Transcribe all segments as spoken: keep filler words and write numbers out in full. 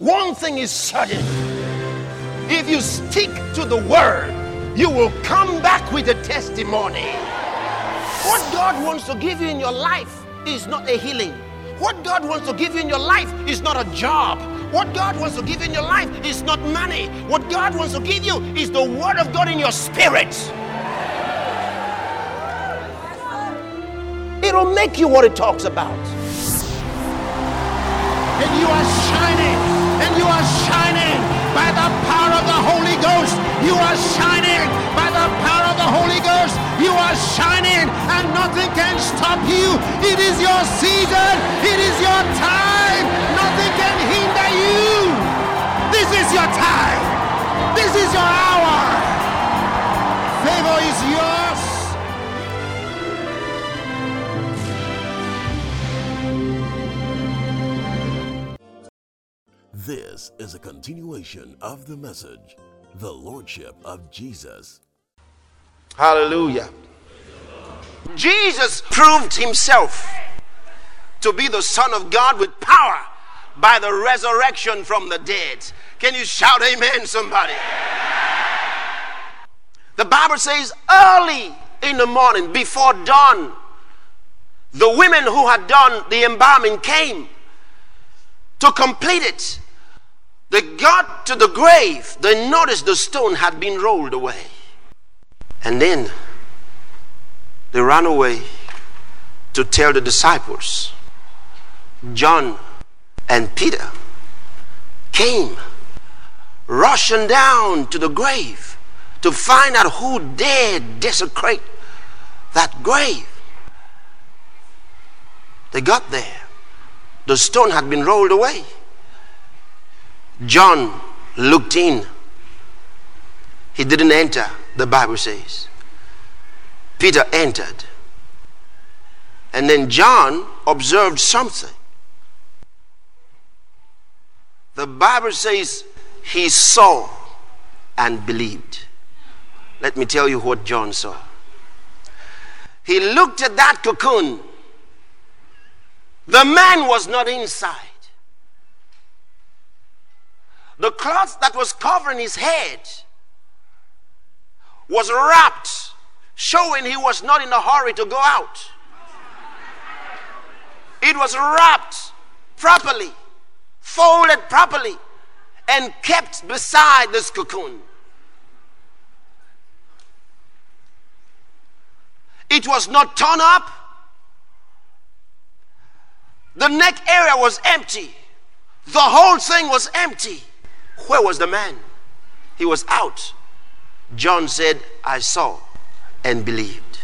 One thing is certain. If you stick to the word, you will come back with a testimony. What God wants to give you in your life is not a healing. What God wants to give you in your life is not a job. What God wants to give you in your life is not money. What God wants to give you is the word of God in your spirit. It'll make you what it talks about. And you are shining. And you are shining by the power of the Holy Ghost. You are shining by the power of the Holy Ghost. You are shining and nothing can stop you. It is your season. It is your time. Nothing can hinder you. This is your time. This is your hour. Favor is yours. This is a continuation of the message, The Lordship of Jesus. Hallelujah. Jesus proved himself to be the Son of God with power by the resurrection from the dead. Can you shout amen, somebody? The Bible says early in the morning, before dawn, the women who had done the embalming came to complete it. They got to the grave. They noticed the stone had been rolled away. And then they ran away to tell the disciples. John and Peter came rushing down to the grave to find out who dared desecrate that grave. They got there. The stone had been rolled away. John looked in. He didn't enter, the Bible says. Peter entered. And then John observed something. The Bible says he saw and believed. Let me tell you what John saw. He looked at that cocoon. The man was not inside. The cloth that was covering his head was wrapped, showing he was not in a hurry to go out. It was wrapped properly, folded properly, and kept beside this cocoon. It was not torn up. The neck area was empty. The whole thing was empty. Where was the man? He was out. John said, I saw and believed.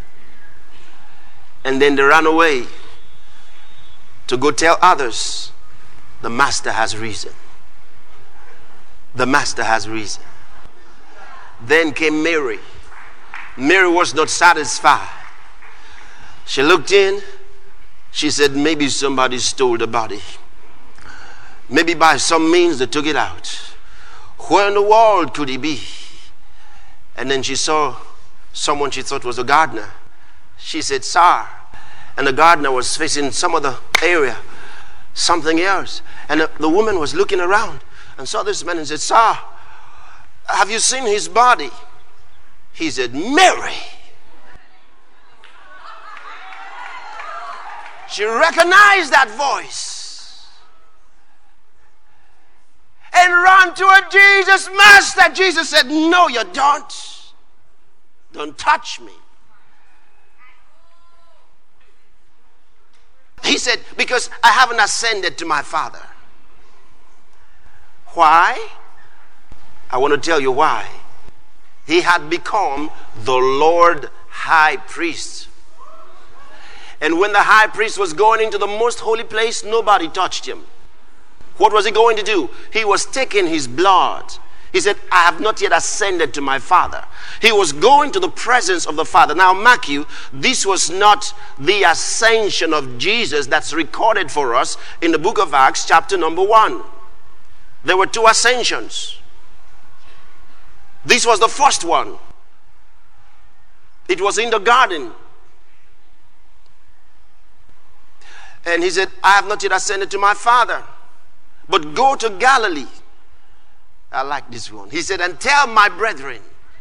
And then they ran away to go tell others, the master has risen. The master has risen. Then came Mary. Mary was not satisfied. She looked in. She said, maybe somebody stole the body. Maybe by some means they took it out. Where in the world could he be? And then she saw someone she thought was a gardener. She said, sir. And the gardener was facing some other area, something else. And the, the woman was looking around and saw this man and said, sir, have you seen his body? He said, Mary. She recognized that voice and ran to her. Jesus, Master. Jesus said, no, you don't. Don't touch me. He said, because I haven't ascended to my Father. Why? I want to tell you why. He had become the Lord High Priest. And when the high priest was going into the most holy place, nobody touched him. What was he going to do? He was taking his blood. He said, I have not yet ascended to my Father. He was going to the presence of the Father. Now, mark you, this was not the ascension of Jesus that's recorded for us in the book of Acts, chapter number one. There were two ascensions. This was the first one. It was in the garden. And he said, I have not yet ascended to my Father. but go to Galilee. I like this one. He said, and tell my brethren.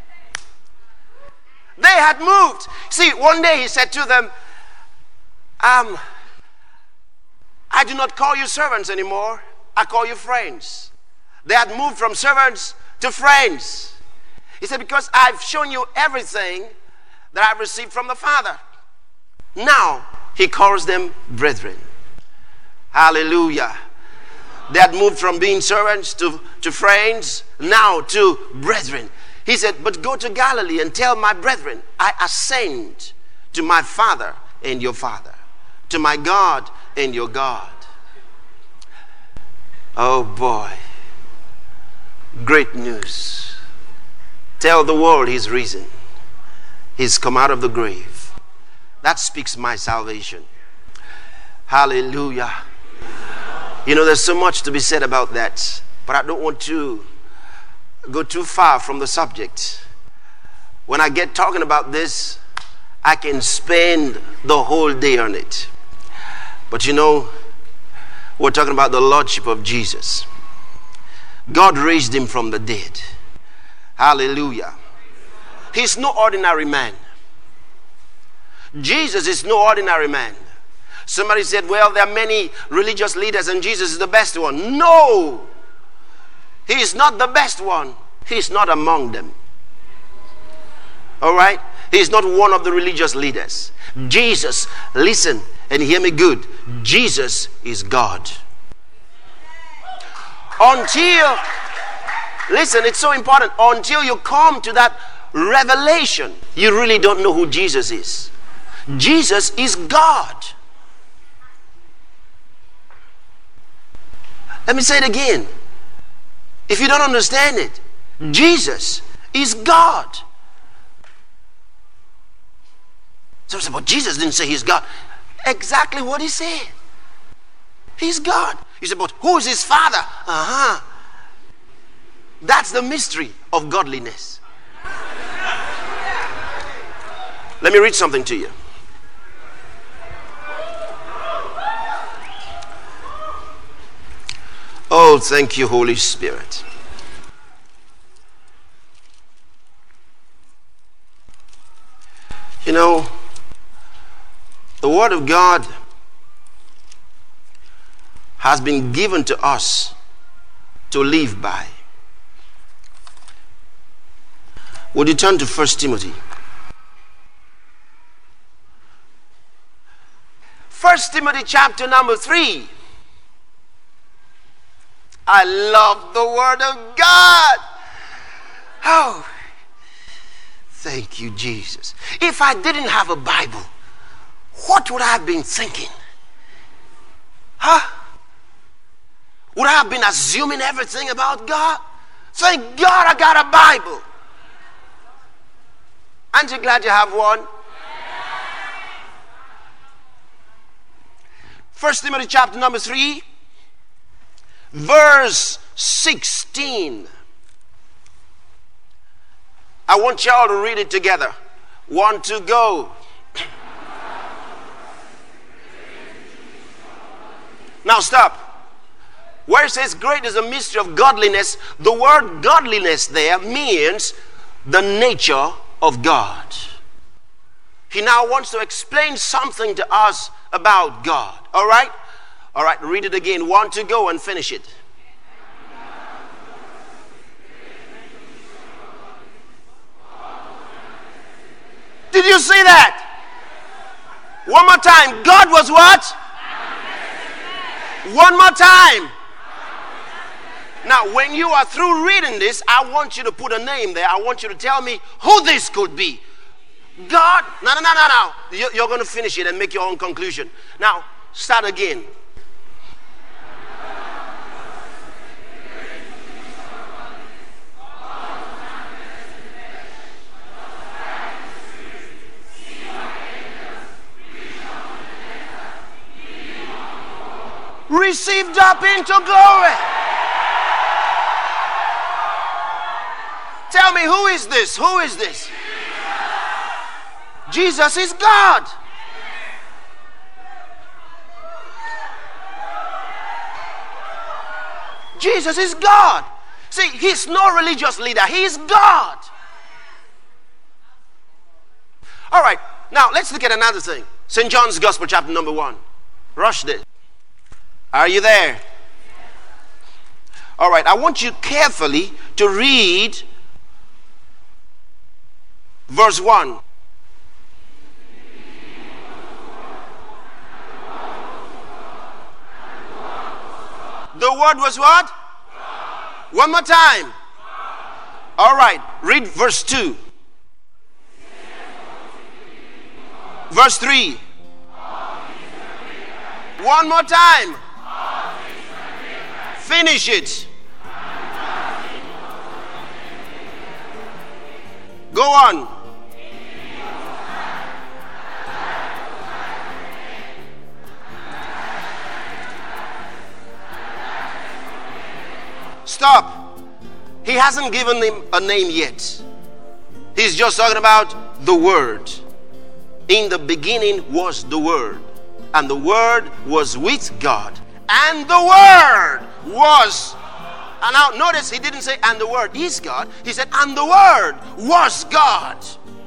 They had moved. See, one day he said to them, um, I do not call you servants anymore. I call you friends. They had moved from servants to friends. He said, because I've shown you everything that I've received from the Father. Now, he calls them brethren. Hallelujah. They had moved from being servants to, to friends, now to brethren. He said, but go to Galilee and tell my brethren, I ascend to my Father and your Father, to my God and your God. Oh boy. Great news. Tell the world He's risen. He's come out of the grave. That speaks my salvation. Hallelujah. You know, there's so much to be said about that, but I don't want to go too far from the subject. When I get talking about this, I can spend the whole day on it. But you know, we're talking about the Lordship of Jesus. God raised Him from the dead. Hallelujah. He's no ordinary man. Jesus is no ordinary man. Somebody said, well, there are many religious leaders and Jesus is the best one. No! He is not the best one. He is not among them. All right? He is not one of the religious leaders. Jesus, listen and hear me good. Jesus is God. Until, listen, it's so important. Until you come to that revelation, you really don't know who Jesus is. Jesus is God. Let me say it again. If you don't understand it, Jesus is God. So say, but Jesus didn't say He's God. Exactly what He said. He's God. You say, but who is His Father? Uh-huh. That's the mystery of godliness. Let me read something to you. Oh, thank you, Holy Spirit. You know, the Word of God has been given to us to live by. Would you turn to First Timothy? First Timothy chapter number three. I love the Word of God. Oh, thank you, Jesus. If I didn't have a Bible, what would I have been thinking? Huh? Would I have been assuming everything about God? Thank God I got a Bible. Aren't you glad you have one? First Timothy chapter number three. Verse sixteen. I want y'all to read it together. One, two, go. Now stop. Where it says great is the mystery of godliness, the word godliness there means the nature of God. He now wants to explain something to us about God. All right? All right, read it again. One to go and finish it. Did you see that? One more time. God was what? One more time. Now, when you are through reading this, I want you to put a name there. I want you to tell me who this could be. God. No, no, no, no, no. You're going to finish it and make your own conclusion. Now, start again. Received up into glory. Tell me, who is this? Who is this? Jesus is God. Jesus is God. See, he's no religious leader. He is God. All right, now let's look at another thing. Saint John's Gospel, chapter number one. Rush it. Are you there? All right, I want you carefully to read verse one. The word was what? One more time. All right, read verse two. Verse three. One more time. Finish it. Go on. Stop. He hasn't given him a name yet. He's just talking about the Word. In the beginning was the Word, and the Word was with God, and the Word was. And now notice he didn't say, and the Word is God. He said, and the Word was God.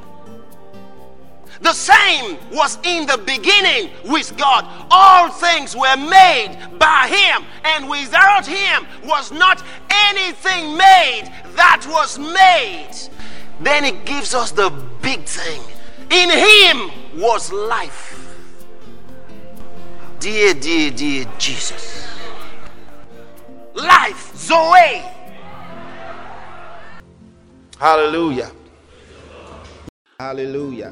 The same was in the beginning with God. All things were made by Him, and without Him was not anything made that was made. Then it gives us the big thing. In Him was life. Dear, dear, dear Jesus. Life, Zoe. Hallelujah. Hallelujah.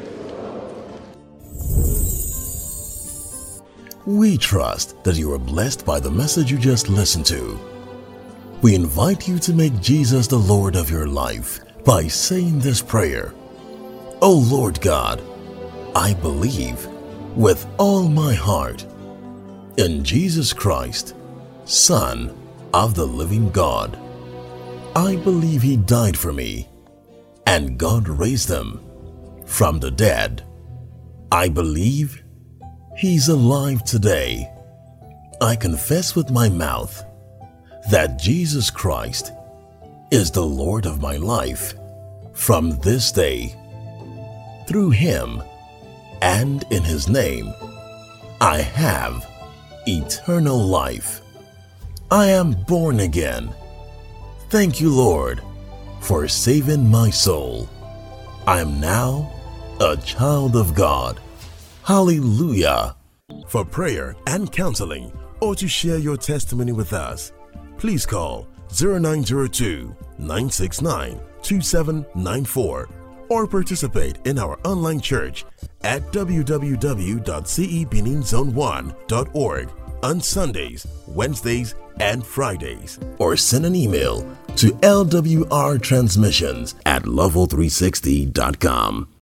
We trust that you are blessed by the message you just listened to. We invite you to make Jesus the Lord of your life by saying this prayer. O Lord God, I believe with all my heart in Jesus Christ, Son of the living God. I believe He died for me, and God raised Him from the dead. I believe He's alive today. I confess with my mouth that Jesus Christ is the Lord of my life from this day. Through Him and in His name, I have eternal life. I am born again. Thank you, Lord, for saving my soul. I am now a child of God. Hallelujah. For prayer and counseling, or to share your testimony with us, please call zero nine zero two, nine six nine, two seven nine four or participate in our online church at w w w dot c e benin zone one dot org on Sundays, Wednesdays, and Fridays. Or send an email to l w r transmissions at level three sixty dot com.